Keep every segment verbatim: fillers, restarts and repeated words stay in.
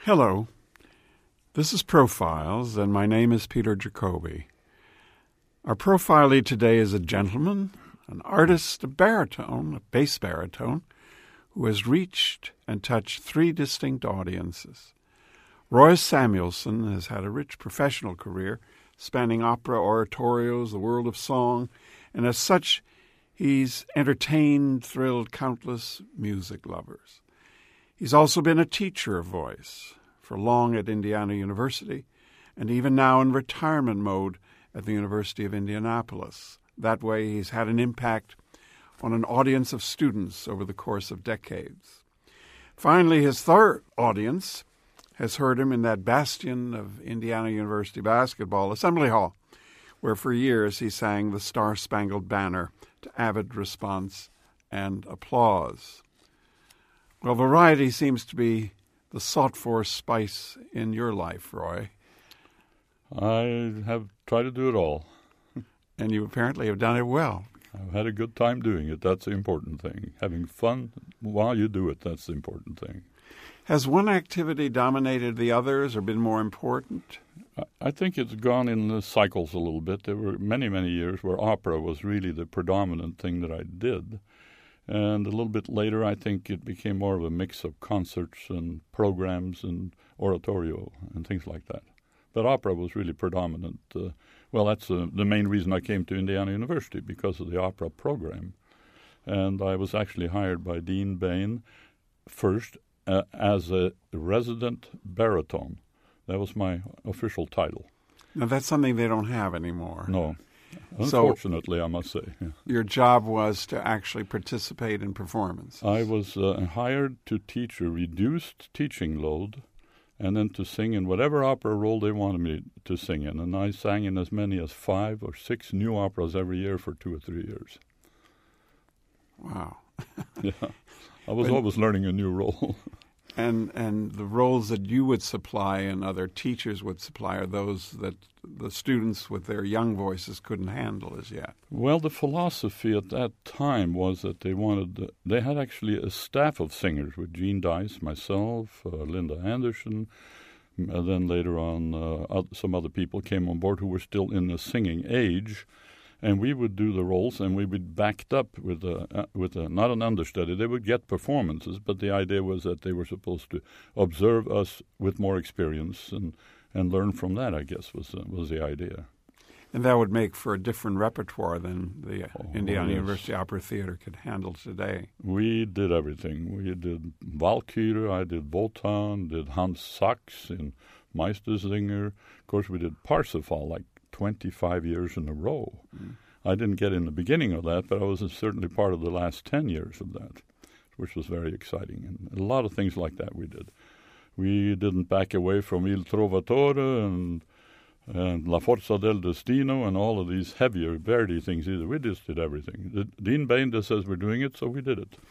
Hello, this is Profiles, and my name is Peter Jacoby. Our profilee today is a gentleman, an artist, a baritone, a bass baritone, who has reached and touched three distinct audiences. Roy Samuelson has had a rich professional career, spanning opera, oratorios, the world of song, and as such, he's entertained, thrilled countless music lovers. He's also been a teacher of voice, for long at Indiana University, and even now in retirement mode at the University of Indianapolis. That way, he's had an impact on an audience of students over the course of decades. Finally, his third audience has heard him in that bastion of Indiana University basketball, Assembly Hall, where for years he sang the Star-Spangled Banner to avid response and applause. Well, variety seems to be the sought-for spice in your life, Roy. I have tried to do it all. And you apparently have done it well. I've had a good time doing it. That's the important thing. Having fun while you do it, that's the important thing. Has one activity dominated the others or been more important? I think it's gone in the cycles a little bit. There were many, many years where opera was really the predominant thing that I did. And a little bit later, I think it became more of a mix of concerts and programs and oratorio and things like that. But opera was really predominant. Uh, well, that's uh, the main reason I came to Indiana University, because of the opera program. And I was actually hired by Dean Bain first uh, as a resident baritone. That was my official title. Now, that's something they don't have anymore. No. Unfortunately, so, I must say. Yeah. Your job was to actually participate in performances. I was uh, hired to teach a reduced teaching load and then to sing in whatever opera role they wanted me to sing in. And I sang in as many as five or six new operas every year for two or three years. Wow. Yeah. I was but, always learning a new role. And and the roles that you would supply and other teachers would supply are those that the students with their young voices couldn't handle as yet. Well, the philosophy at that time was that they wanted, they had actually a staff of singers with Gene Dice, myself, uh, Linda Anderson, and then later on uh, some other people came on board who were still in the singing age. And we would do the roles, and we would backed up with a, uh, with a, not an understudy. They would get performances, but the idea was that they were supposed to observe us with more experience and, and learn from that, I guess, was uh, was the idea. And that would make for a different repertoire than the oh, Indiana yes. University Opera Theater could handle today. We did everything. We did Walküre, I did Wotan, did Hans Sachs in Meistersinger. Of course, we did Parsifal, like twenty-five years in a row. Mm. I didn't get in the beginning of that, but I was certainly part of the last ten years of that, which was very exciting. And a lot of things like that we did. We didn't back away from Il Trovatore and, and La Forza del Destino and all of these heavier Verdi things either. We just did everything. The, Dean Bain just says we're doing it, so we did it.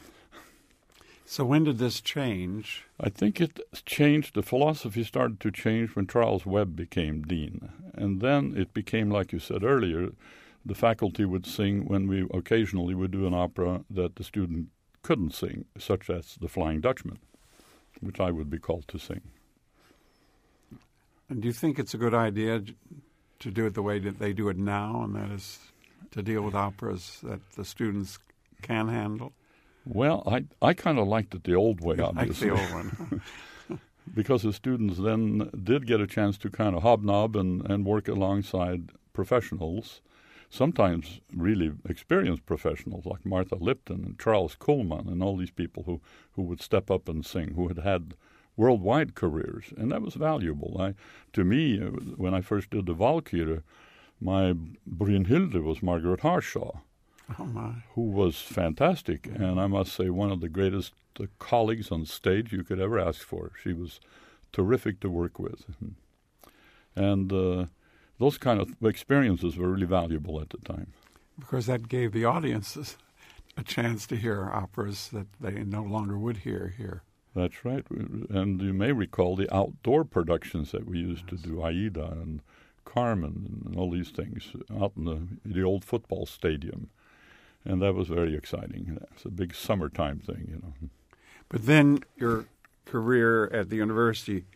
So when did this change? I think it changed. The philosophy started to change when Charles Webb became dean. And then it became, like you said earlier, the faculty would sing when we occasionally would do an opera that the student couldn't sing, such as The Flying Dutchman, which I would be called to sing. And do you think it's a good idea to do it the way that they do it now, and that is to deal with operas that the students can handle? Well, I I kind of liked it the old way, obviously. Like the old one. Because the students then did get a chance to kind of hobnob and, and work alongside professionals, sometimes really experienced professionals like Martha Lipton and Charles Kuhlman and all these people who, who would step up and sing, who had had worldwide careers. And that was valuable. I, to me, when I first did the Walküre, my Brynhilde was Margaret Harshaw. Oh my. Who was fantastic, and I must say one of the greatest uh, colleagues on stage you could ever ask for. She was terrific to work with. And uh, those kind of experiences were really valuable at the time. Because that gave the audiences a chance to hear operas that they no longer would hear here. That's right. And you may recall the outdoor productions that we used yes. to do, Aida and Carmen and all these things out in the, the old football stadium. And that was very exciting. It's a big summertime thing, you know. But then your career at the university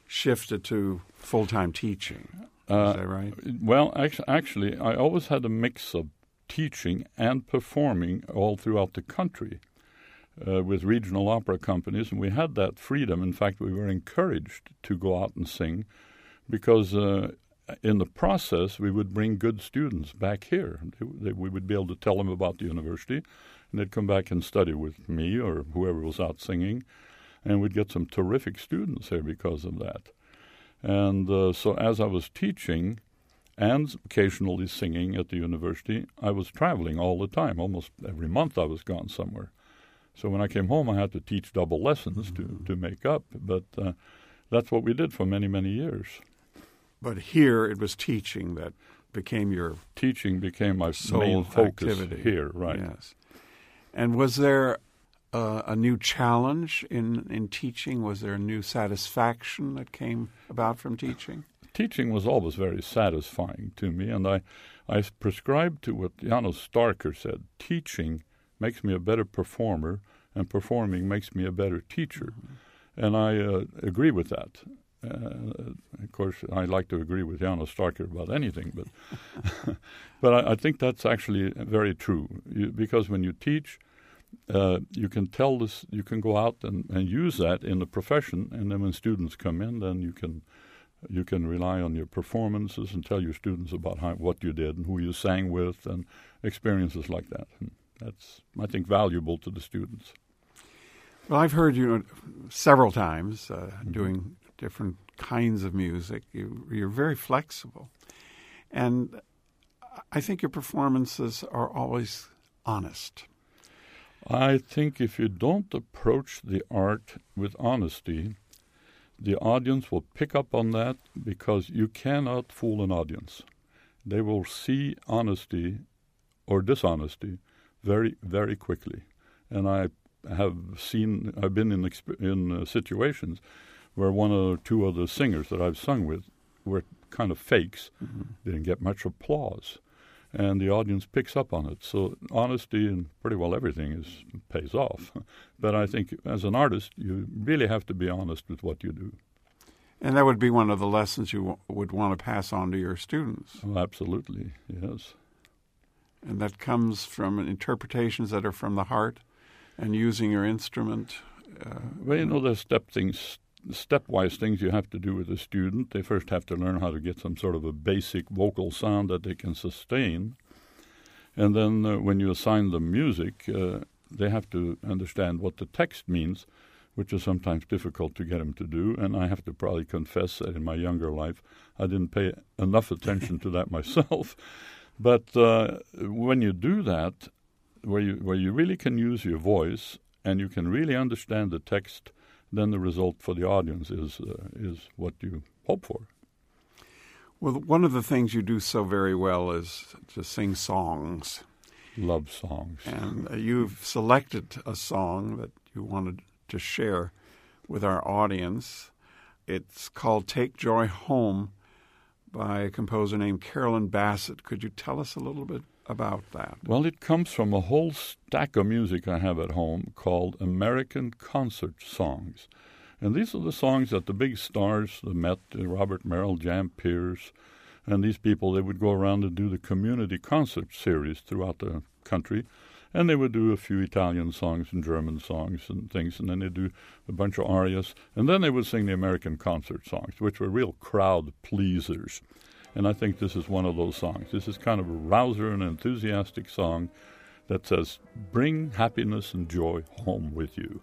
shifted to full-time teaching. Is Uh, that right? Well, actually, actually, I always had a mix of teaching and performing all throughout the country uh, with regional opera companies, and we had that freedom. In fact, we were encouraged to go out and sing because uh, in the process, we would bring good students back here. They, they, we would be able to tell them about the university, and they'd come back and study with me or whoever was out singing, and we'd get some terrific students here because of that. And uh, so as I was teaching and occasionally singing at the university, I was traveling all the time. Almost every month I was gone somewhere. So when I came home, I had to teach double lessons mm-hmm. to, to make up. But uh, that's what we did for many, many years. But here it was teaching that became your Teaching became my sole main focus activity. Here, right. Yes. And was there uh, a new challenge in, in teaching? Was there a new satisfaction that came about from teaching? Teaching was always very satisfying to me, and I, I prescribed to what Janos Starker said. Teaching makes me a better performer, and performing makes me a better teacher. Mm-hmm. And I uh, agree with that. Uh, of course, I like to agree with Janos Starker about anything, but but I, I think that's actually very true. You, because when you teach, uh, you can tell this, you can go out and, and use that in the profession, and then when students come in, then you can you can rely on your performances and tell your students about how, what you did and who you sang with and experiences like that. And that's, I think, valuable to the students. Well, I've heard you several times uh, mm-hmm. doing different kinds of music. You, you're very flexible. And I think your performances are always honest. I think if you don't approach the art with honesty, the audience will pick up on that because you cannot fool an audience. They will see honesty or dishonesty very, very quickly. And I have seen, I've been in, in uh, situations where one or two of the singers that I've sung with were kind of fakes, mm-hmm. didn't get much applause, and the audience picks up on it. So honesty in pretty well everything is pays off. But I think as an artist, you really have to be honest with what you do. And that would be one of the lessons you w- would want to pass on to your students. Oh, absolutely, yes. And that comes from interpretations that are from the heart and using your instrument. Uh, well, you know, there's step things, stepwise things you have to do with a student. They first have to learn how to get some sort of a basic vocal sound that they can sustain. And then uh, when you assign them music, uh, they have to understand what the text means, which is sometimes difficult to get them to do. And I have to probably confess that in my younger life, I didn't pay enough attention to that myself. But uh, when you do that, where you where you really can use your voice and you can really understand the text, then the result for the audience is uh, is what you hope for. Well, one of the things you do so very well is to sing songs. Love songs. And uh, you've selected a song that you wanted to share with our audience. It's called Take Joy Home by a composer named Carolyn Bassett. Could you tell us a little bit about that? Well, it comes from a whole stack of music I have at home called American Concert Songs. And these are the songs that the big stars, the Met, Robert Merrill, Jan Peerce, and these people, they would go around and do the community concert series throughout the country. And they would do a few Italian songs and German songs and things, and then they'd do a bunch of arias. And then they would sing the American concert songs, which were real crowd pleasers. And I think this is one of those songs. This is kind of a rouser and enthusiastic song that says, bring happiness and joy home with you.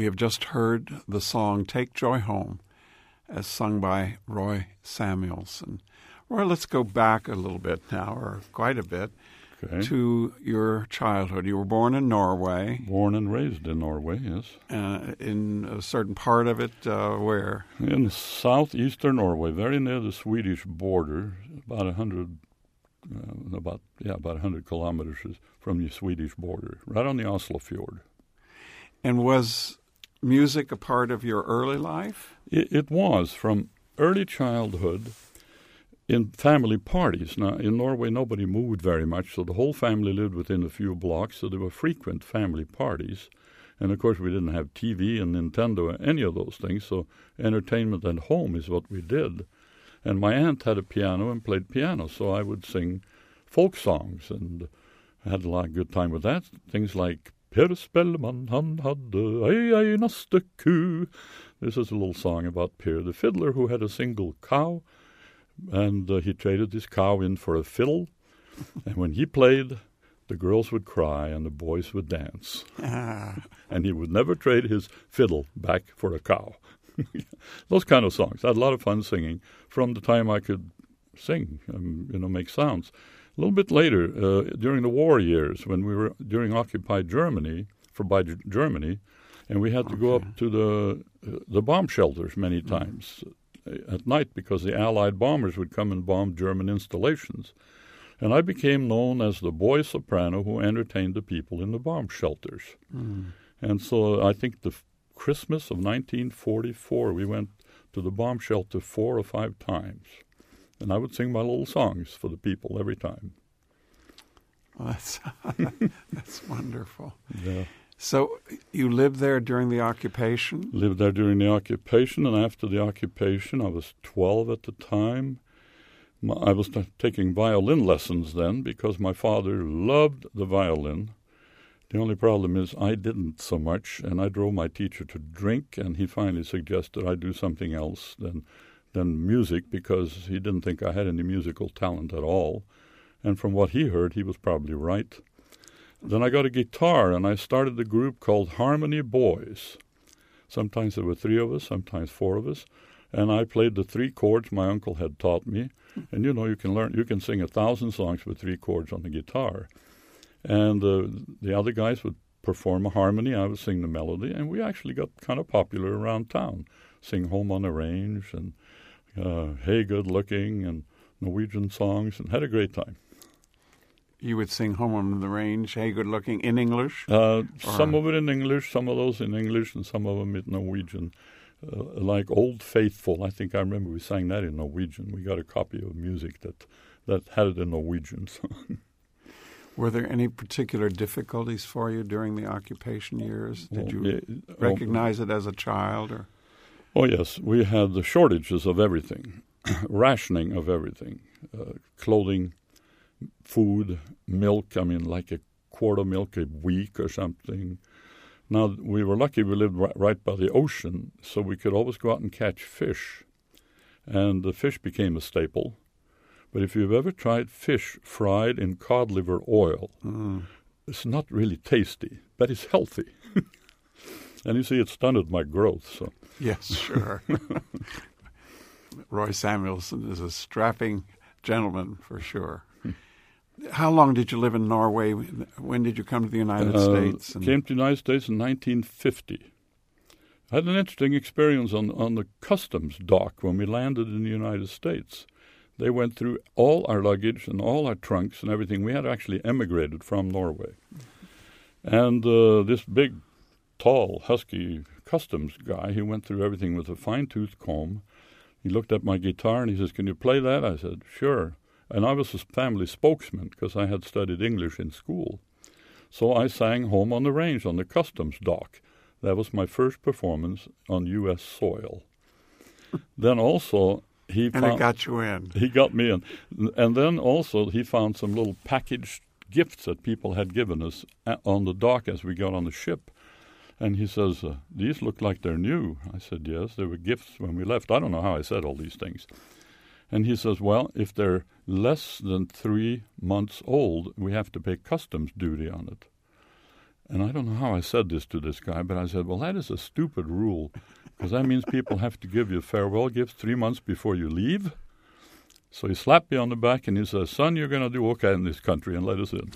We have just heard the song Take Joy Home, as sung by Roy Samuelson. Roy, let's go back a little bit now, or quite a bit, okay. to your childhood. You were born in Norway. Born and raised in Norway, yes. Uh, in a certain part of it, uh, where? In southeastern Norway, very near the Swedish border, about a hundred, uh, about yeah, about a hundred kilometers from the Swedish border, right on the Oslofjord. And was music a part of your early life? It, it was from early childhood. In family parties. Now, in Norway, nobody moved very much, so the whole family lived within a few blocks, so there were frequent family parties. And, of course, we didn't have T V and Nintendo, any of those things, so entertainment at home is what we did. And my aunt had a piano and played piano, so I would sing folk songs, and I had a lot of good time with that. Things like Per Spellemann, han hadde ei einaste ku. This is a little song about Per the fiddler, who had a single cow. And uh, he traded his cow in for a fiddle. And when he played, the girls would cry and the boys would dance. Ah. And he would never trade his fiddle back for a cow. Those kind of songs. I had a lot of fun singing from the time I could sing, and, you know, make sounds. A little bit later, uh, during the war years, when we were during occupied Germany, for by G- Germany, and we had to okay. go up to the uh, the bomb shelters many times. Mm. At night, because the Allied bombers would come and bomb German installations. And I became known as the boy soprano who entertained the people in the bomb shelters. Mm. And so I think the f- Christmas of nineteen forty-four, we went to the bomb shelter four or five times. And I would sing my little songs for the people every time. Well, that's, that's wonderful. Yeah. So you lived there during the occupation? Lived there during the occupation, and after the occupation, I was twelve at the time. My, I was t- taking violin lessons then because my father loved the violin. The only problem is I didn't so much, and I drove my teacher to drink, and he finally suggested I do something else than, than music because he didn't think I had any musical talent at all. And from what he heard, he was probably right. Then I got a guitar, and I started a group called Harmony Boys. Sometimes there were three of us, sometimes four of us, and I played the three chords my uncle had taught me. And you know, you can learn, you can sing a thousand songs with three chords on the guitar. And uh, the other guys would perform a harmony, I would sing the melody, and we actually got kind of popular around town. Sing Home on the Range and uh, Hey Good Looking and Norwegian songs, and had a great time. You would sing Home on the Range, Hey Good Looking, in English? Uh, some of it in English, some of those in English, and some of them in Norwegian. Uh, like Old Faithful, I think I remember we sang that in Norwegian. We got a copy of music that, that had it in Norwegian. Were there any particular difficulties for you during the occupation years? Did you well, yeah, recognize oh, it as a child? Or? Oh, yes. We had the shortages of everything, rationing of everything, uh, clothing, food, milk, I mean, like a quart of milk a week or something. Now, we were lucky we lived right, right by the ocean, so we could always go out and catch fish. And the fish became a staple. But if you've ever tried fish fried in cod liver oil, mm. it's not really tasty, but it's healthy. And you see, it stunted my growth. So yes, sure. Roy Samuelson is a strapping gentleman for sure. How long did you live in Norway? When did you come to the United uh, States? And... Came to the United States in nineteen fifty. I had an interesting experience on, on the customs dock when we landed in the United States. They went through all our luggage and all our trunks and everything. We had actually emigrated from Norway. And uh, this big, tall, husky customs guy, he went through everything with a fine-tooth comb. He looked at my guitar and he says, "Can you play that?" I said, "Sure." And I was his family spokesman because I had studied English in school. So I sang Home on the Range on the customs dock. That was my first performance on U S soil. Then also he and found... it got you in. He got me in. And then also he found some little packaged gifts that people had given us on the dock as we got on the ship. And he says, uh, "These look like they're new." I said, "Yes, they were gifts when we left." I don't know how I said all these things. And he says, "Well, if they're less than three months old, we have to pay customs duty on it." And I don't know how I said this to this guy, but I said, well, that is a stupid rule, because that means people have to give you farewell gifts three months before you leave. So he slapped me on the back and he says, son, you're going to do okay in this country, and let us in.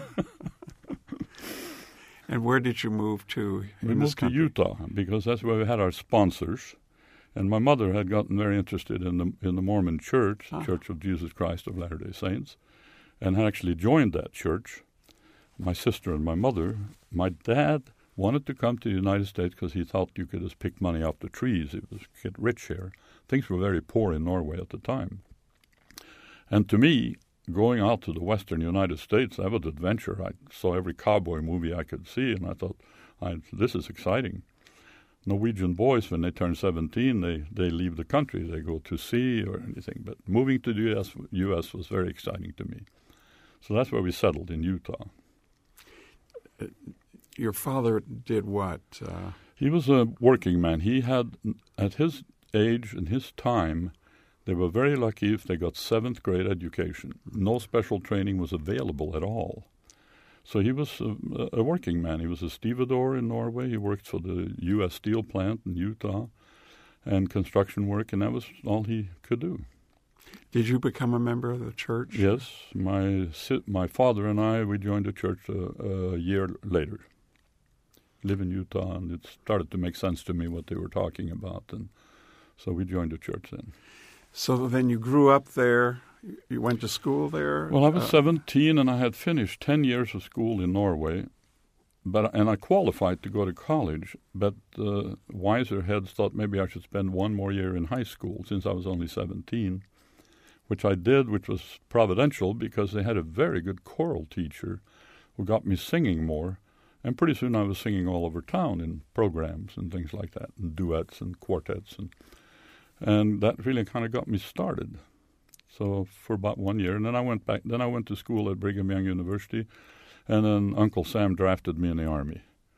And where did you move to in We this moved to country? Utah, because that's where we had our sponsors. And my mother had gotten very interested in the in the Mormon Church, Ah. Church of Jesus Christ of Latter-day Saints, and had actually joined that church. My sister and my mother. My dad wanted to come to the United States because he thought you could just pick money off the trees. It was get rich here. Things were very poor in Norway at the time. And to me, going out to the western United States, that was an adventure. I saw every cowboy movie I could see, and I thought, I, this is exciting. Norwegian boys, when they turn seventeen, they, they leave the country. They go to sea or anything. But moving to the U S, U S was very exciting to me. So that's where we settled, in Utah. Your father did what? Uh, He was a working man. He had, at his age and his time, they were very lucky if they got seventh grade education. No special training was available at all. So he was a, a working man. He was a stevedore in Norway. He worked for the U S steel plant in Utah and construction work, and that was all he could do. did you become a member of the church? Yes, my si- my father and I, we joined the church a, a year later. Live in Utah, and it started to make sense to me what they were talking about, and so we joined the church then. So then you grew up there. You went to school there? Well, I was Uh, seventeen, and I had finished ten years of school in Norway, but and I qualified to go to college, but uh, wiser heads thought maybe I should spend one more year in high school since I was only seventeen, which I did, which was providential because they had a very good choral teacher who got me singing more, and pretty soon I was singing all over town in programs and things like that, and duets and quartets, and and that really kind of got me started. So for about one year, and then I went back. Then I went to school at Brigham Young University, and then Uncle Sam drafted me in the Army.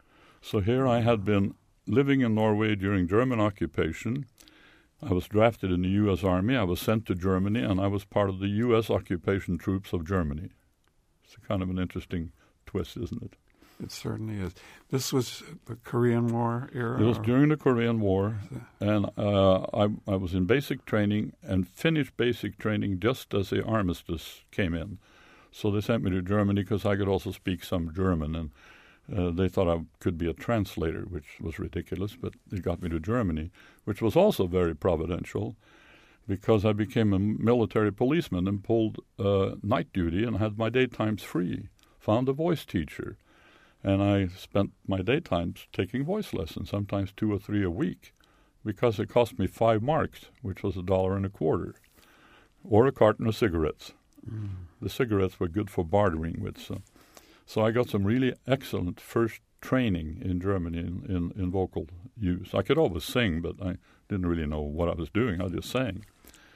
So here I had been living in Norway during German occupation. I was drafted in the U S Army. I was sent to Germany, and I was part of the U S occupation troops of Germany. It's kind of an interesting twist, isn't it? It certainly is. This was the Korean War era? It was or- during the Korean War, and uh, I, I was in basic training and finished basic training just as the armistice came in. So they sent me to Germany because I could also speak some German, and uh, they thought I could be a translator, which was ridiculous, but it got me to Germany, which was also very providential because I became a military policeman and pulled uh, night duty and had my daytimes free, found a voice teacher. And I spent my daytimes taking voice lessons, sometimes two or three a week, because it cost me five marks, which was a dollar and a quarter, or a carton of cigarettes. Mm. The cigarettes were good for bartering with. So, so I got some really excellent first training in Germany in, in, in vocal use. I could always sing, but I didn't really know what I was doing. I just sang.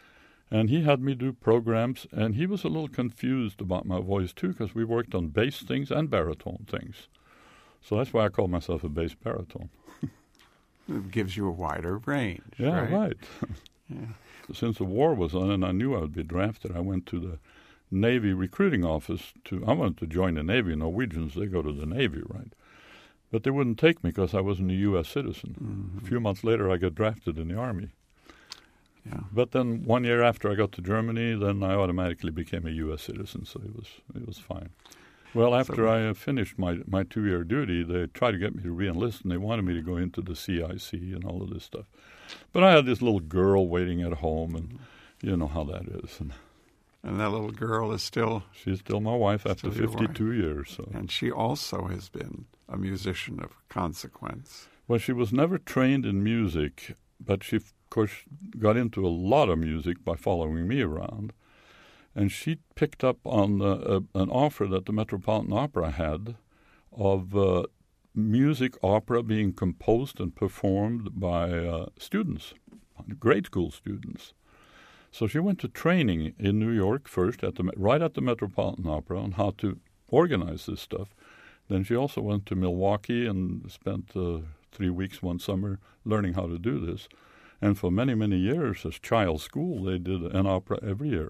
And he had me do programs, and he was a little confused about my voice, too, because we worked on bass things and baritone things. So that's why I call myself a bass baritone. It gives you a wider range. Yeah, right. right. Yeah. Since the war was on and I knew I would be drafted, I went to the Navy recruiting office. to. I wanted to join the Navy. Norwegians, they go to the Navy, right? But they wouldn't take me because I wasn't a U S citizen. Mm-hmm. A few months later, I got drafted in the Army. Yeah. But then one year after I got to Germany, then I automatically became a U S citizen, so it was it was fine. Well, after So- I uh, finished my, my two-year duty, they tried to get me to re-enlist, and they wanted me to go into the C I C and all of this stuff. But I had this little girl waiting at home, and you know how that is. And And that little girl is still, she's still my wife after Still your wife. fifty-two years. So. and she also has been a musician of consequence. Well, she was never trained in music, but she, of course, got into a lot of music by following me around. And she picked up on uh, a, an offer that the Metropolitan Opera had of uh, music opera being composed and performed by uh, students, grade school students. So she went to training in New York first, at the right at the Metropolitan Opera, on how to organize this stuff. Then she also went to Milwaukee and spent uh, three weeks one summer learning how to do this. And for many, many years, as child school, they did an opera every year.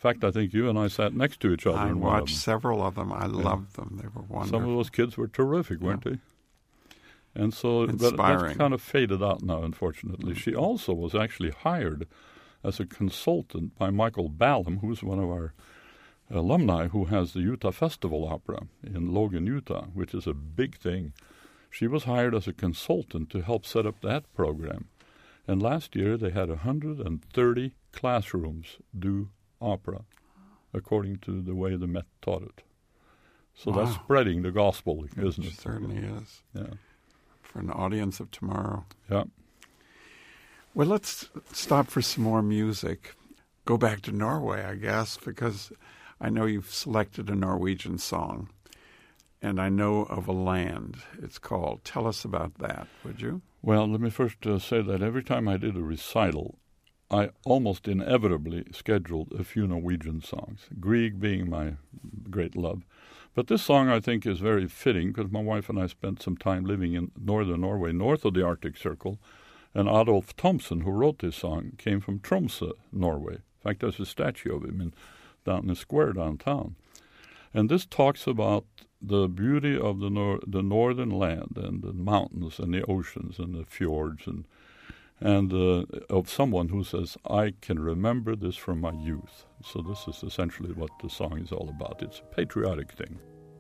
fact, I think you and I sat next to each other. I in one of watched them. several of them. I Yeah. loved them. They were wonderful. Some of those kids were terrific, weren't Yeah. they? And so that, Inspiring. that's kind of faded out now, unfortunately. Mm-hmm. She also was actually hired as a consultant by Michael Ballum, who's one of our alumni who has the Utah Festival Opera in Logan, Utah, which is a big thing. She was hired as a consultant to help set up that program. And last year they had one hundred thirty classrooms do opera, according to the way the Met taught it. So Wow. that's spreading the gospel, isn't It it? certainly is. Yeah. For an audience of tomorrow. Yeah. Well, let's stop for some more music. Go back to Norway, I guess, because I know you've selected a Norwegian song, and I know of a land it's called. Tell us about that, would you? Well, let me first uh, say that every time I did a recital, I almost inevitably scheduled a few Norwegian songs, Grieg being my great love. But this song, I think, is very fitting because my wife and I spent some time living in northern Norway, north of the Arctic Circle, and Adolf Thomsen, who wrote this song, came from Tromsø, Norway. In fact, there's a statue of him in, down in the square downtown. And this talks about the beauty of the nor- the northern land and the mountains and the oceans and the fjords and and uh, of someone who says, I can remember this from my youth. So this is essentially what the song is all about. It's a patriotic thing.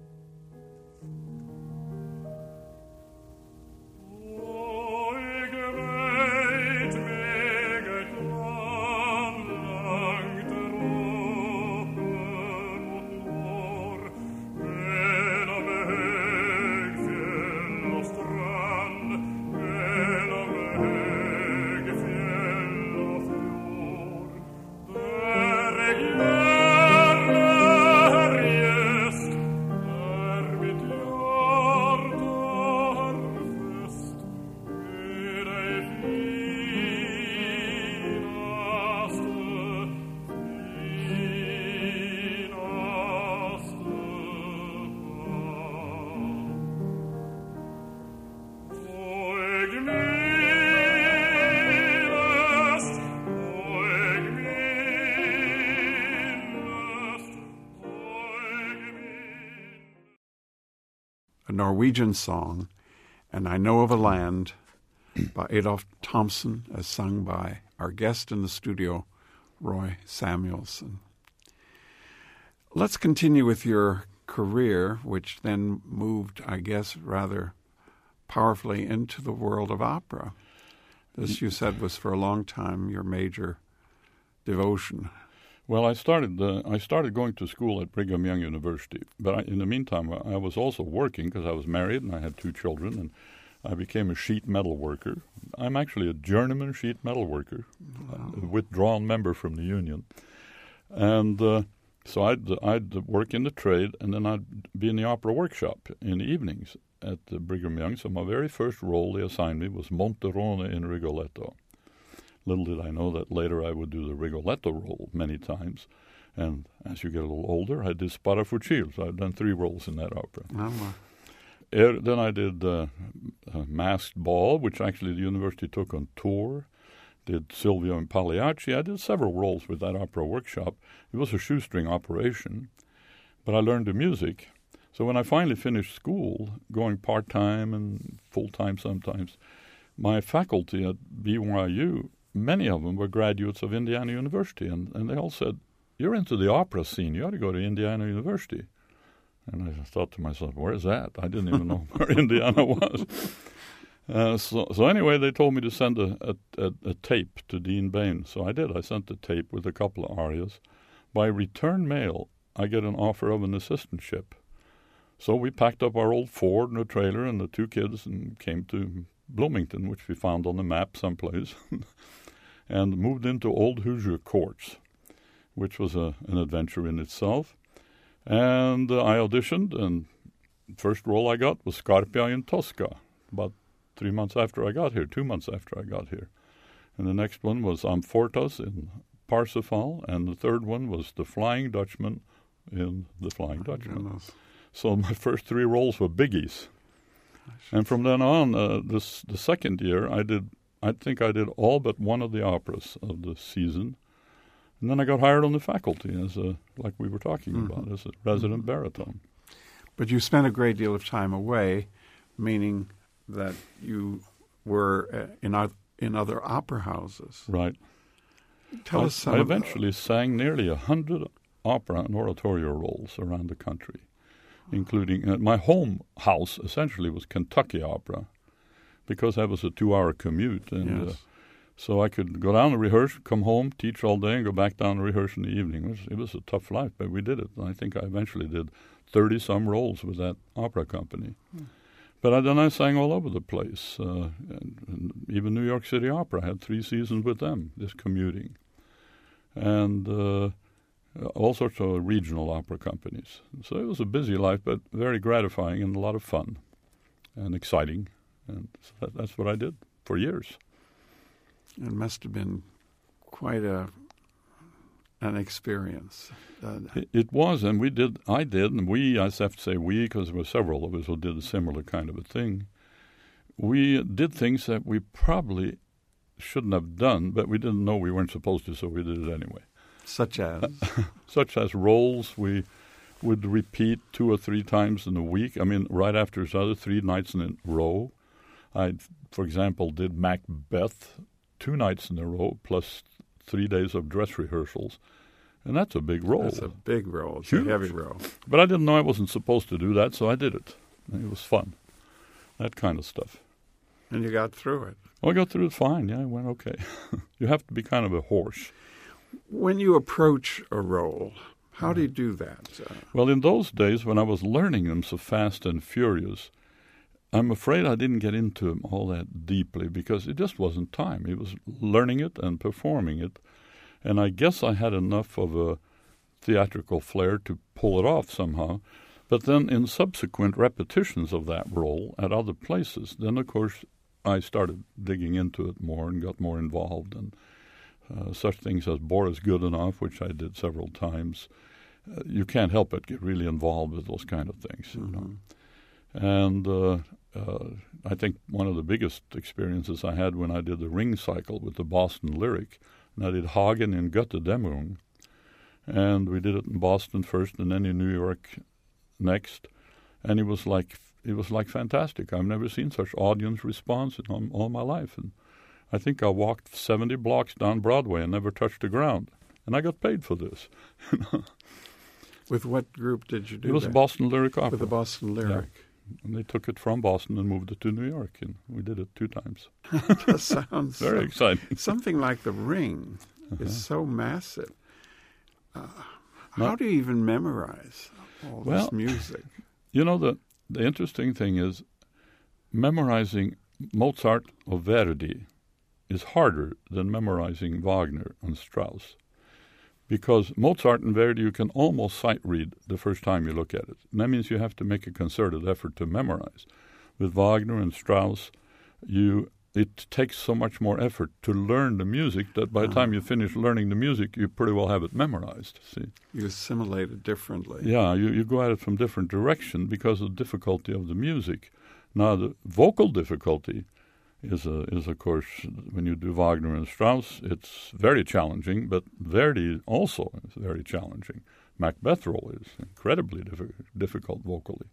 A Norwegian song, and I Know of a Land by Adolf Thomsen, as sung by our guest in the studio, Roy Samuelson. Let's continue with your career, which then moved, I guess, rather powerfully into the world of opera. This, you said, was for a long time your major devotion. Well, I started uh, I started going to school at Brigham Young University, but I, in the meantime, I was also working because I was married and I had two children, and I became a sheet metal worker. I'm actually a journeyman sheet metal worker, wow. a withdrawn member from the union. And uh, so I'd, I'd work in the trade, and then I'd be in the opera workshop in the evenings at the Brigham Young. So my very first role they assigned me was Monterone in Rigoletto. Little did I know that later I would do the Rigoletto role many times. And as you get a little older, I did Sparafucil. So I've done three roles in that opera. Oh, wow. Er, then I did uh, a Masked Ball, which actually the university took on tour. Did Silvio and Pagliacci. I did several roles with that opera workshop. It was a shoestring operation, but I learned the music. So when I finally finished school, going part-time and full-time sometimes, my faculty at B Y U, many of them were graduates of Indiana University, and, and they all said, you're into the opera scene. You ought to go to Indiana University. And I thought to myself, where's that? I didn't even know where Indiana was. Uh, so, so anyway, they told me to send a, a, a, a tape to Dean Bain. So I did. I sent the tape with a couple of arias. By return mail, I get an offer of an assistantship. So we packed up our old Ford and a trailer and the two kids and came to Bloomington, which we found on the map someplace, and moved into Old Hoosier Courts, which was a, an adventure in itself. And uh, I auditioned, and the first role I got was Scarpia in Tosca, about three months after I got here, two months after I got here. And the next one was Amfortas in Parsifal, and the third one was The Flying Dutchman in The Flying oh, Dutchman. Goodness. So my first three roles were biggies. And from then on, uh, this the second year, I did. I think I did all but one of the operas of the season. And then I got hired on the faculty as a, like we were talking Mm-hmm. about, as a resident Mm-hmm. baritone. But you spent a great deal of time away, meaning that you were uh, in other, in other opera houses. Right. Tell I, us some I of the- eventually sang nearly a hundred opera and oratorio roles around the country, including uh, my home house essentially was Kentucky Opera, because that was a two-hour commute, and uh, Yes. so I could go down and rehearse, come home, teach all day, and go back down and rehearse in the evening. It was, it was a tough life, but we did it. And I think I eventually did thirty-some roles with that opera company. Hmm. But I, then I sang all over the place, uh, and, and even New York City Opera. I had three seasons with them, just commuting. And uh, all sorts of regional opera companies. So it was a busy life, but very gratifying and a lot of fun and exciting. And so that, that's what I did for years. It must have been quite a an experience. Uh, It, it was, and we did, I did, and we, I have to say we, because there were several of us who did a similar kind of a thing. We did things that we probably shouldn't have done, but we didn't know we weren't supposed to, so we did it anyway. such as Such as roles we would repeat two or three times in a week. I mean, right after each other, three nights in a row. I, for example, did Macbeth two nights in a row, plus three days of dress rehearsals. And that's a big role. that's a big role. It's Huge. a heavy role. But I didn't know I wasn't supposed to do that, so I did it. And it was fun. That kind of stuff. And you got through it. Well, I got through it fine. Yeah, I went okay. You have to be kind of a horse. When you approach a role, how do you do that? Uh, Well, in those days when I was learning them so fast and furious, I'm afraid I didn't get into them all that deeply because it just wasn't time. It was learning it and performing it. And I guess I had enough of a theatrical flair to pull it off somehow. But then in subsequent repetitions of that role at other places, then, of course, I started digging into it more and got more involved. And uh, such things as Boris Godunov, which I did several times. Uh, you can't help but get really involved with those kind of things. You know? And uh, uh, I think one of the biggest experiences I had when I did the Ring Cycle with the Boston Lyric, and I did Hagen in Götterdämmerung. And we did it in Boston first and then in New York next. And it was like it was like fantastic. I've never seen such audience response in all, all my life. And I think I walked seventy blocks down Broadway and never touched the ground. And I got paid for this. with what group did you do It was that? the Boston Lyric Opera. With the Boston Lyric. And they took it from Boston and moved it to New York. And we did it two times. That sounds Very so- exciting. Something like The Ring Uh-huh. is so massive. Uh, No. how do you even memorize all Well, this music? You know, the, the interesting thing is memorizing Mozart or Verdi is harder than memorizing Wagner and Strauss. Because Mozart and Verdi, you can almost sight read the first time you look at it. And that means you have to make a concerted effort to memorize. With Wagner and Strauss, you it takes so much more effort to learn the music that by the time you finish learning the music, you pretty well have it memorized. See? You assimilate it differently. Yeah, you, you go at it from different direction because of the difficulty of the music. Now, the vocal difficulty is, uh, is of course, when you do Wagner and Strauss, it's very challenging, but Verdi also is very challenging. Macbeth role is incredibly diffi- difficult vocally.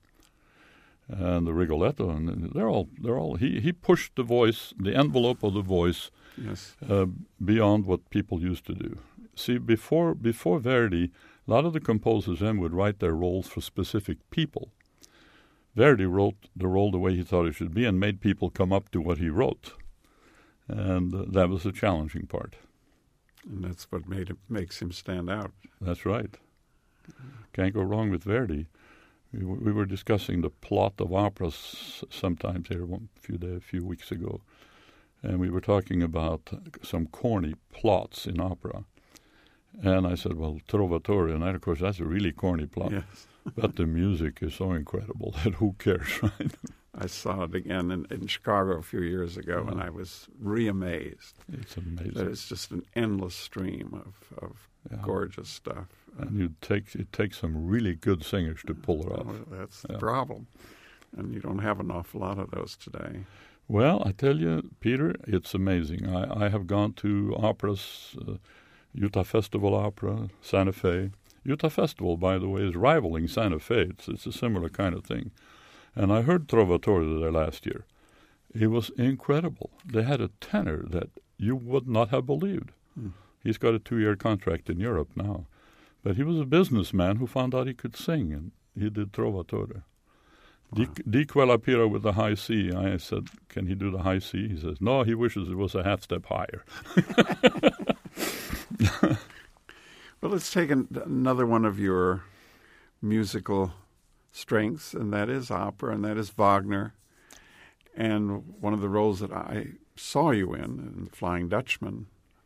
And the Rigoletto, and they're all, they're all, he, he pushed the voice, the envelope of the voice, Yes. uh, beyond what people used to do. See, before before Verdi, a lot of the composers then would write their roles for specific people. Verdi wrote the role the way he thought it should be and made people come up to what he wrote. And uh, that was the challenging part. And that's what made it, makes him stand out. That's right. Can't go wrong with Verdi. We, w- we were discussing the plot of operas sometimes here one few day, a few weeks ago, and we were talking about some corny plots in opera. And I said, well, Trovatore, and that, of course, that's a really corny plot. Yes. But the music is so incredible that who cares, right? I saw it again in, in Chicago a few years ago, and I was re-amazed It's amazing. that it's just an endless stream of, of Yeah. gorgeous stuff. And you take, it takes some really good singers to pull it off. Well, that's the Yeah. problem. And you don't have an awful lot of those today. Well, I tell you, Peter, it's amazing. I, I have gone to operas uh, Utah Festival Opera, Santa Fe. Utah Festival, by the way, is rivaling Santa Fe. It's, it's a similar kind of thing. And I heard Trovatore there last year. It was incredible. They had a tenor that you would not have believed. Mm. He's got a two-year contract in Europe now. But he was a businessman who found out he could sing, and he did Trovatore. Wow. Di, Di Quella Pira with the high C. I said, can he do the high C? He says, no, he wishes it was a half step higher. Well, let's take an, another one of your musical strengths, and that is opera, and that is Wagner. And one of the roles that I saw you in, in Flying Dutchman,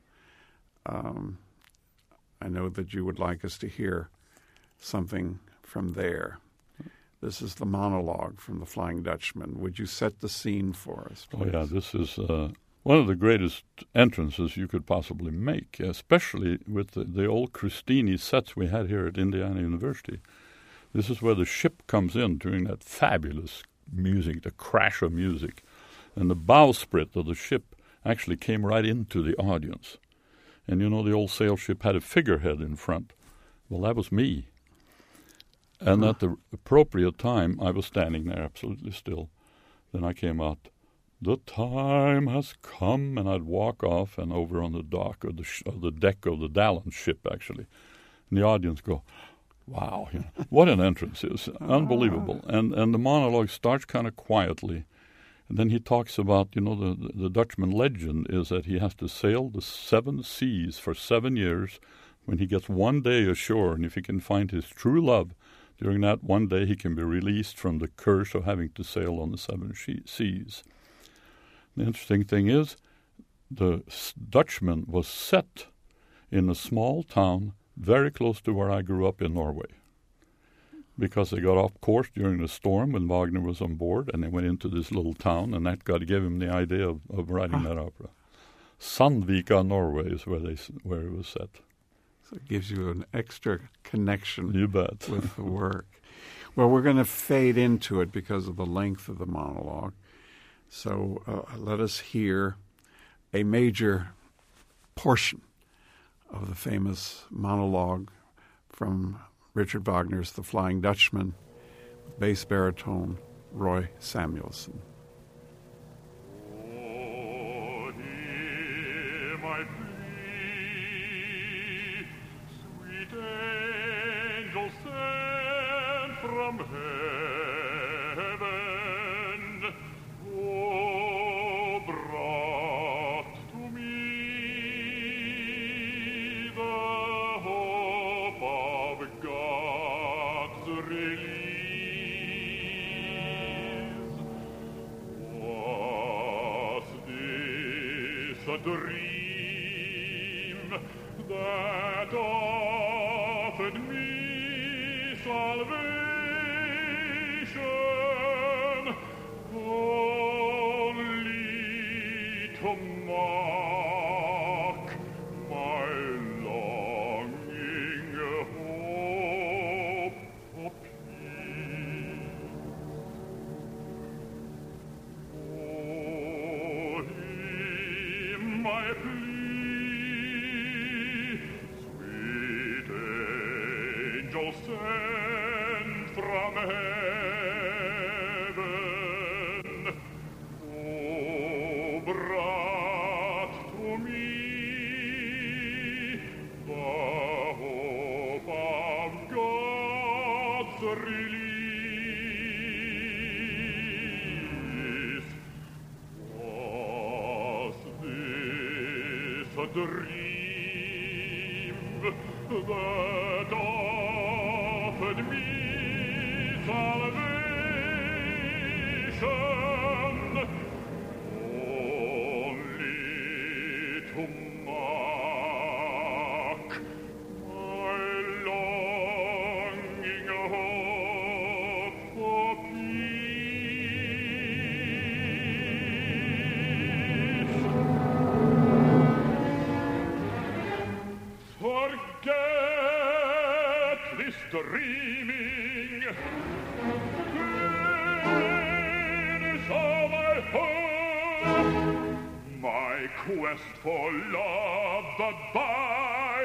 um, I know that you would like us to hear something from there. This is the monologue from the Flying Dutchman. Would you set the scene for us, please? Oh, yeah, this is uh, one of the greatest entrances you could possibly make, especially with the, the old Christini sets we had here at Indiana University. This is where the ship comes in during that fabulous music, the crash of music. And the bowsprit of the ship actually came right into the audience. And you know, the old sail ship had a figurehead in front. Well, that was me. And huh. At the appropriate time, I was standing there absolutely still. Then I came out, the time has come, and I'd walk off and over on the dock or the, sh- or the deck of the Dallin ship, actually. And the audience go, wow, you know, what an entrance is. Unbelievable. And and the monologue starts kind of quietly. And then he talks about, you know, the, the Dutchman legend is that he has to sail the seven seas for seven years. When he gets one day ashore, and if he can find his true love, during that one day he can be released from the curse of having to sail on the seven she- seas. The interesting thing is, the Dutchman was set in a small town very close to where I grew up in Norway, because they got off course during the storm when Wagner was on board, and they went into this little town, and that got gave him the idea of, of writing that opera. Sandvika, Norway, is where they where it was set. So it gives you an extra connection you bet. with the work. Well, we're going to fade into it because of the length of the monologue. So uh, let us hear a major portion of the famous monologue from Richard Wagner's The Flying Dutchman, bass baritone Roy Samuelson. Oh, hear my plea, sweet angel sent from heaven, oh, brought to me the hope of God's release. Was this a dream that offered me salvation, only to mock my longing hope of peace? Oh, hear my plea, sweet angel sent from heaven, oh, brought to me the hope of God's release. Was this a dream that offered me salvation, only to mock my longing hope for peace? Forget this dreaming, finish all my hope, my quest for love that by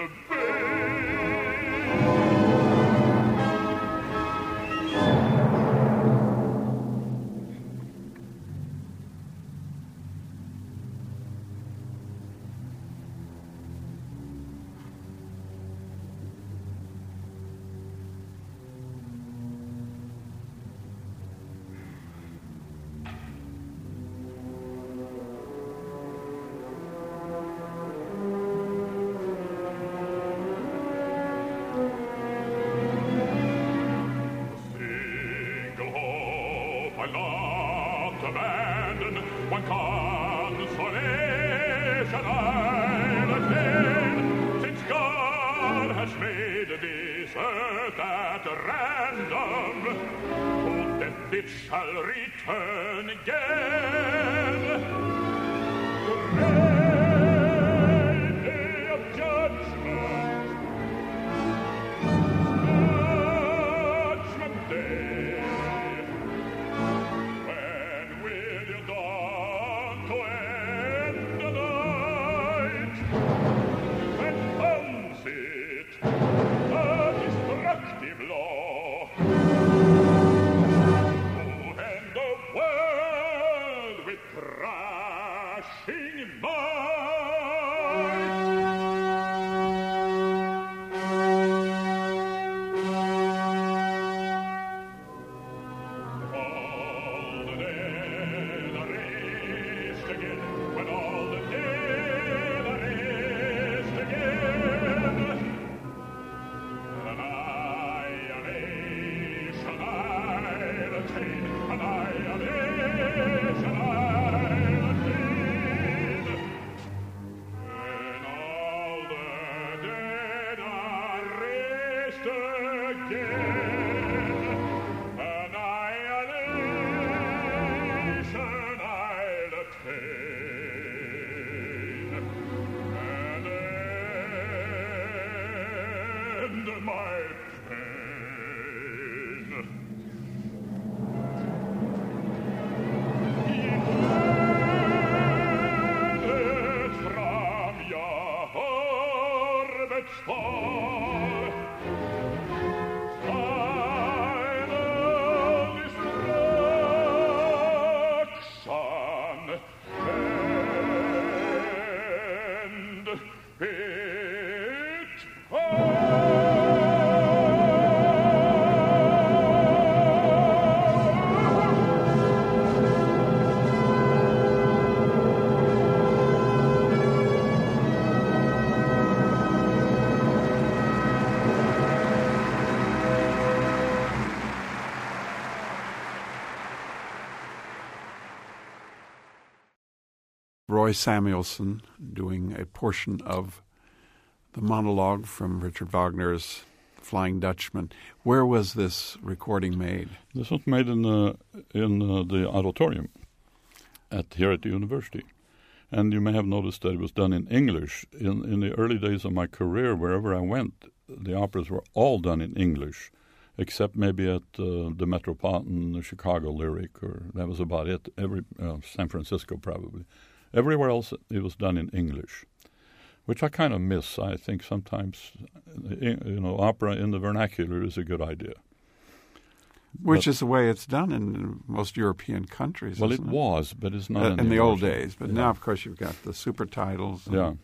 One consolation I'll attain, since God has made this earth at random, to death it shall return again. Great day of judgment, judgment day. Roy Samuelson doing a portion of the monologue from Richard Wagner's Flying Dutchman. Where was this recording made? This was made in uh, in uh, the auditorium at here at the university. And you may have noticed that it was done in English. In, in the early days of my career, wherever I went, the operas were all done in English, except maybe at uh, the Metropolitan, the Chicago Lyric, or that was about it. Every uh, San Francisco, probably. Everywhere else, it was done in English, which I kind of miss. I think sometimes, you know, opera in the vernacular is a good idea. Which but, is the way it's done in most European countries. Well, it, it was, but it's not uh, in, in the old version. days. But yeah. now, of course, you've got the super titles. Yeah.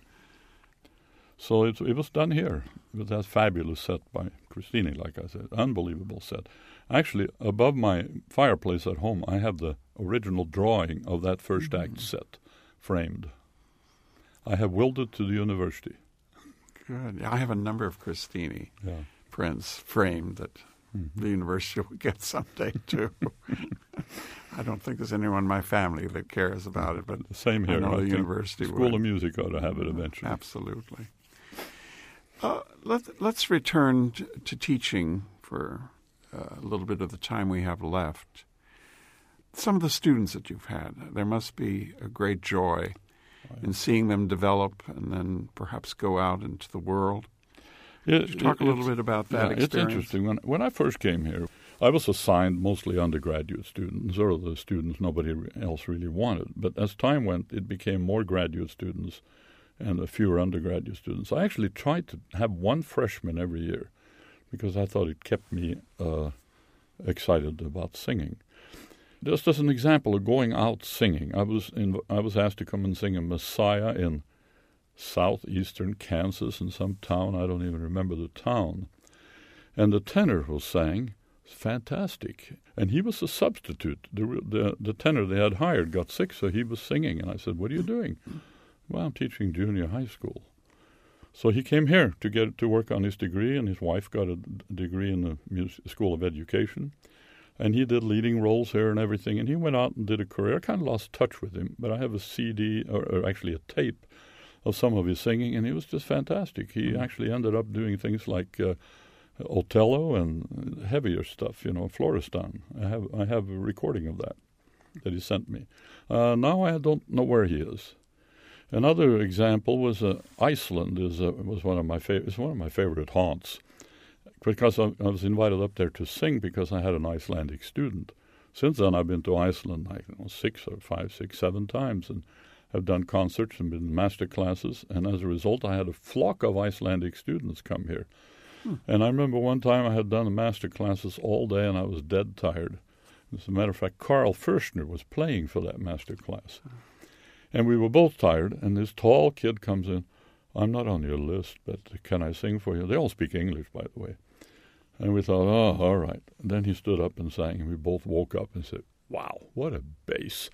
So it it was done here with that fabulous set by Christini, like I said, unbelievable set. Actually, above my fireplace at home, I have the original drawing of that first mm-hmm. act set. Framed. I have willed it to the university. Good. I have a number of Christini yeah. prints framed that mm-hmm. the university will get someday too. I don't think there's anyone in my family that cares about it, but same here. I know I the think university School would. of Music ought to have it eventually. Absolutely. Uh, let, let's return to, to teaching for uh, a little bit of the time we have left. Some of the students that you've had, there must be a great joy oh, yeah. in seeing them develop and then perhaps go out into the world. It, Could you talk it, a little bit about that yeah, experience? It's interesting. When, when I first came here, I was assigned mostly undergraduate students, or the students nobody else really wanted. But as time went, it became more graduate students and a fewer undergraduate students. I actually tried to have one freshman every year because I thought it kept me uh, excited about singing. Just as an example of going out singing, I was in, I was asked to come and sing a Messiah in southeastern Kansas in some town. I don't even remember the town. And the tenor who sang was fantastic. And he was a substitute. The, the, the tenor they had hired got sick, so he was singing. And I said, "What are you doing?" "Well, I'm teaching junior high school." So he came here to get to work on his degree, and his wife got a d- degree in the Mus- School of Education. And he did leading roles here and everything. And he went out and did a career. I kind of lost touch with him, but I have a C D, or, or actually a tape, of some of his singing, and he was just fantastic. He mm. actually ended up doing things like uh, Otello and heavier stuff, you know, Florestan. I have I have a recording of that that he sent me. Uh, now I don't know where he is. Another example was uh, Iceland is uh, was one of my favorite. It's one of my favorite haunts because I, I was invited up there to sing because I had an Icelandic student. Since then, I've been to Iceland like you know, six or five, six, seven times, and have done concerts and been in master classes. And as a result, I had a flock of Icelandic students come here. Hmm. And I remember one time I had done the master classes all day, and I was dead tired. As a matter of fact, Carl Fürstner was playing for that master class. Hmm. And we were both tired, and this tall kid comes in. "I'm not on your list, but can I sing for you?" They all speak English, by the way. And we thought, oh, all right. And then he stood up and sang, and we both woke up and said, "Wow, what a bass."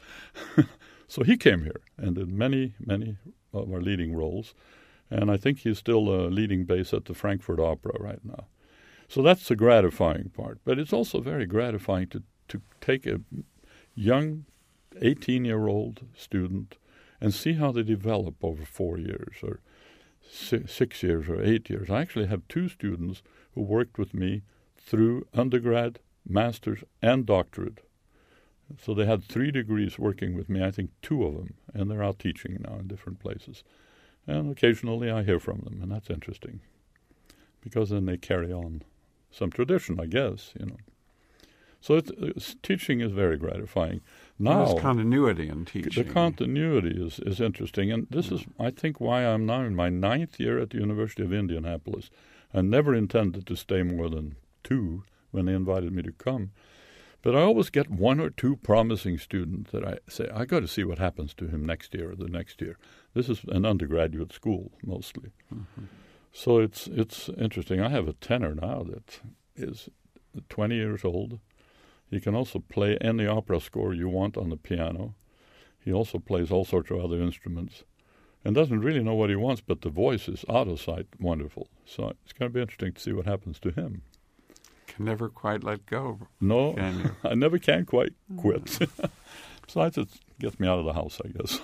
So he came here and did many, many of our leading roles. And I think he's still a leading bass at the Frankfurt Opera right now. So that's the gratifying part. But it's also very gratifying to, to take a young eighteen-year-old student and see how they develop over four years or six, six years or eight years. I actually have two students who worked with me through undergrad, master's, and doctorate. So they had three degrees working with me, I think two of them, and they're out teaching now in different places. And occasionally I hear from them, and that's interesting because then they carry on some tradition, I guess, you know. So it's, it's, teaching is very gratifying. Now, there's continuity in teaching. The continuity is, is interesting, and this yeah. is, I think, why I'm now in my ninth year at the University of Indianapolis. I never intended to stay more than two when they invited me to come. But I always get one or two promising students that I say, I got to see what happens to him next year or the next year. This is an undergraduate school, mostly. Mm-hmm. So it's it's interesting. I have a tenor now that is twenty years old. He can also play any opera score you want on the piano. He also plays all sorts of other instruments and doesn't really know what he wants, but the voice is out of sight wonderful. So it's going to be interesting to see what happens to him. Can never quite let go. No, can you? I never can quite quit. Besides, it gets me out of the house, I guess.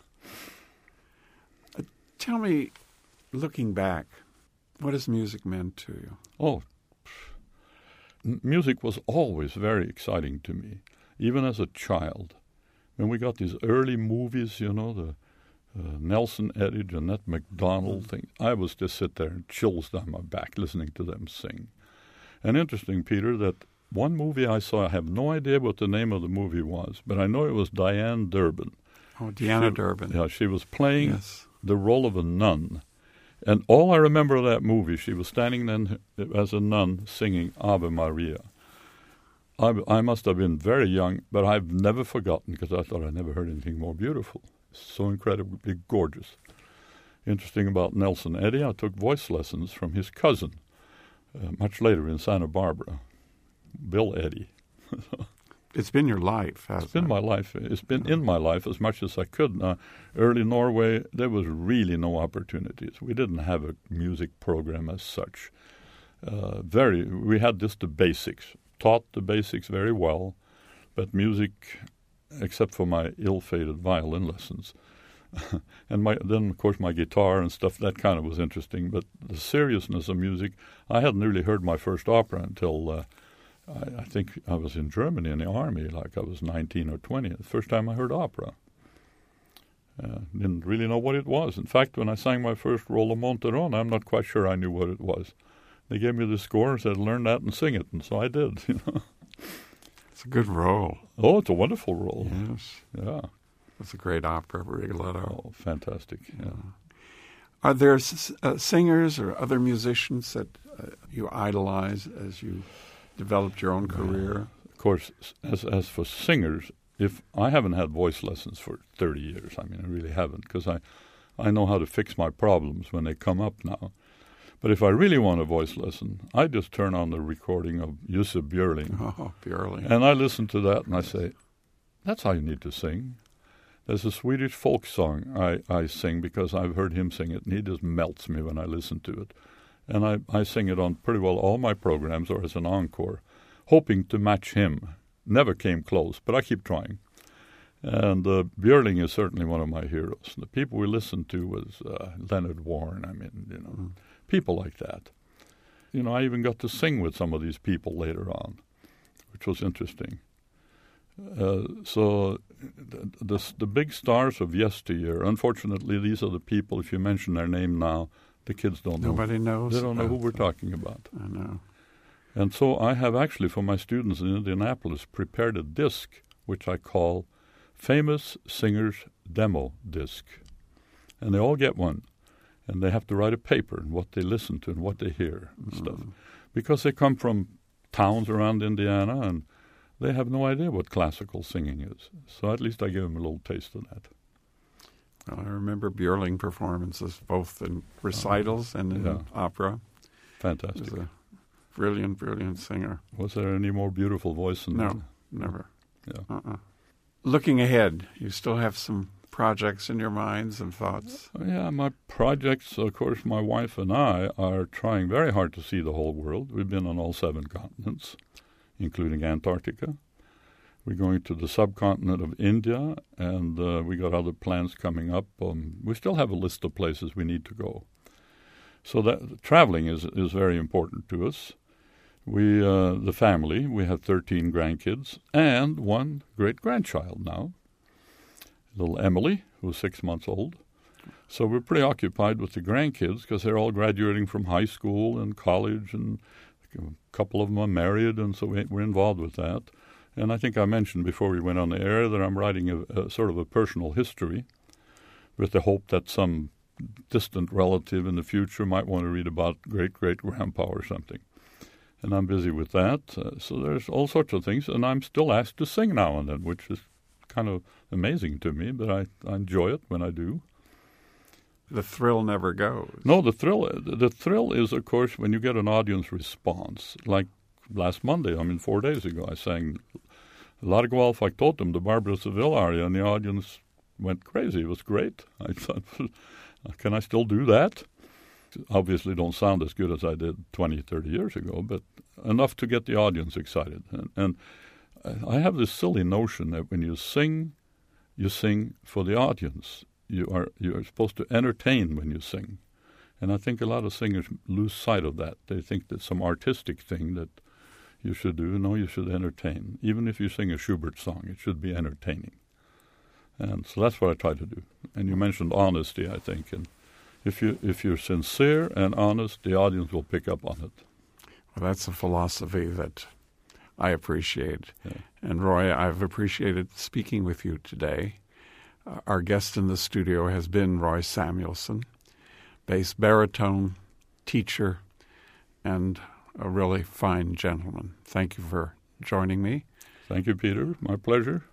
uh, tell me, looking back, what has music meant to you? Oh, music was always very exciting to me, even as a child. When we got these early movies, you know, the uh, Nelson Eddy, Jeanette MacDonald thing, I was just sit there and chills down my back listening to them sing. And interesting, Peter, that one movie I saw, I have no idea what the name of the movie was, but I know it was Diane Durbin. Oh, Deanna she, Durbin. Yeah, she was playing yes. the role of a nun. And all I remember of that movie, she was standing then as a nun singing Ave Maria. I, I must have been very young, but I've never forgotten because I thought I never heard anything more beautiful. So incredibly gorgeous. Interesting about Nelson Eddy, I took voice lessons from his cousin uh, much later in Santa Barbara, Bill Eddy. It's been your life, hasn't it? It's been my life. It's been in my life as much as I could. Now, early Norway, there was really no opportunities. We didn't have a music program as such. Uh, very, we had just the basics, taught the basics very well, but music, except for my ill-fated violin lessons, and my, then, of course, my guitar and stuff, that kind of was interesting. But the seriousness of music, I hadn't really heard my first opera until... Uh, I, I think I was in Germany in the army, like I was nineteen or twenty. The first time I heard opera. Uh, didn't really know what it was. In fact, when I sang my first role of Monterone, I'm not quite sure I knew what it was. They gave me the score and said, learn that and sing it, and so I did. You know? It's a good role. Oh, it's a wonderful role. Yes. Yeah. It's a great opera, Rigoletto. Oh, fantastic. Yeah. Are there s- uh, singers or other musicians that uh, you idolize as you developed your own career? Of course, as as for singers, if I haven't had voice lessons for thirty years, I mean, I really haven't, because I, I know how to fix my problems when they come up now. But if I really want a voice lesson, I just turn on the recording of Jussi Björling. Oh, Björling. And I listen to that and I say, that's how you need to sing. There's a Swedish folk song I, I sing because I've heard him sing it, and he just melts me when I listen to it. And I, I sing it on pretty well all my programs or as an encore, hoping to match him. Never came close, but I keep trying. And uh, Björling is certainly one of my heroes. The people we listened to was uh, Leonard Warren, I mean, you know, mm. people like that. You know, I even got to sing with some of these people later on, which was interesting. Uh, so the, the, the big stars of yesteryear, unfortunately, these are the people, if you mention their name now, the kids don't know. Nobody knows. They don't know who we're talking about. I know. And so I have actually, for my students in Indianapolis, prepared a disc, which I call Famous Singers Demo Disc. And they all get one. And they have to write a paper on what they listen to and what they hear and mm. stuff. Because they come from towns around Indiana, and they have no idea what classical singing is. So at least I give them a little taste of that. Well, I remember Björling performances, both in recitals oh, and in yeah. opera. Fantastic. He's a brilliant, brilliant singer. Was there any more beautiful voice than no, that? No, never. Yeah. Uh-uh. Looking ahead, you still have some projects in your minds and thoughts? Yeah, my projects, of course, my wife and I are trying very hard to see the whole world. We've been on all seven continents, including Antarctica. We're going to the subcontinent of India, and uh, we got other plans coming up. Um, we still have a list of places we need to go. So that traveling is is very important to us. We, uh, the family, we have thirteen grandkids and one great-grandchild now, little Emily, who's six months old. So we're pretty occupied with the grandkids because they're all graduating from high school and college, and a couple of them are married, and so we're involved with that. And I think I mentioned before we went on the air that I'm writing a, a sort of a personal history with the hope that some distant relative in the future might want to read about great-great-grandpa or something. And I'm busy with that. Uh, so there's all sorts of things. And I'm still asked to sing now and then, which is kind of amazing to me, but I, I enjoy it when I do. The thrill never goes. No, the thrill, the thrill is, of course, when you get an audience response. Like last Monday, I mean, four days ago, I sang Largwal Factotum, the Barbara Seville aria, and the audience went crazy. It was great. I thought, can I still do that? Obviously don't sound as good as I did twenty, thirty years ago, but enough to get the audience excited. And, and I have this silly notion that when you sing, you sing for the audience. You are you are supposed to entertain when you sing. And I think a lot of singers lose sight of that. They think that's some artistic thing that you should do. No, you should entertain. Even if you sing a Schubert song, it should be entertaining. And so that's what I try to do. And you mentioned honesty, I think. And if you if you're sincere and honest, the audience will pick up on it. Well, that's a philosophy that I appreciate. Yeah. And Roy, I've appreciated speaking with you today. Uh, our guest in the studio has been Roy Samuelson, bass baritone, teacher, and a really fine gentleman. Thank you for joining me. Thank you, Peter. My pleasure.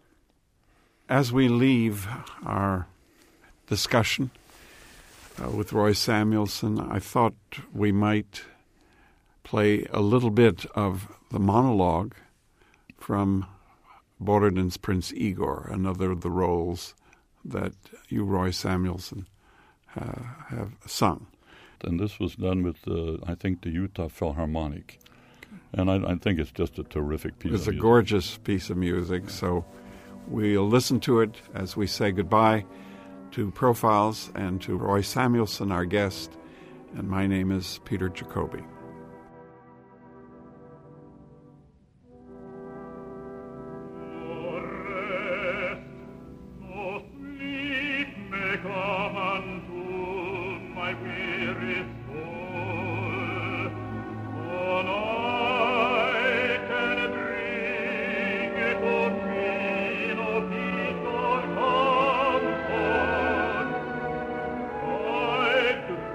As we leave our discussion uh, with Roy Samuelson, I thought we might play a little bit of the monologue from Borodin's Prince Igor, another of the roles that you, Roy Samuelson, uh, have sung. And this was done with, uh, I think, the Utah Philharmonic. And I, I think it's just a terrific piece it's of music. It's a gorgeous piece of music, so we'll listen to it as we say goodbye to Profiles and to Roy Samuelson, our guest. And my name is Peter Jacoby. I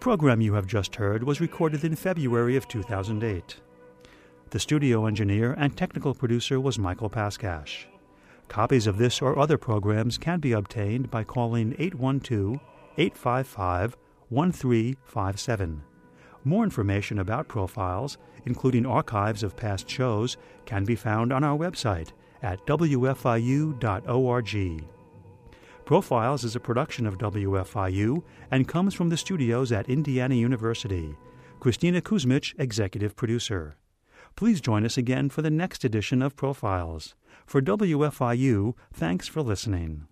program you have just heard was recorded in February of two thousand eight. The studio engineer and technical producer was Michael Paskash. Copies of this or other programs can be obtained by calling eight one two, eight five five, one three five seven. More information about Profiles, including archives of past shows, can be found on our website at w f i u dot org. Profiles is a production of W F I U and comes from the studios at Indiana University. Christina Kuzmich, executive producer. Please join us again for the next edition of Profiles. For W F I U, thanks for listening.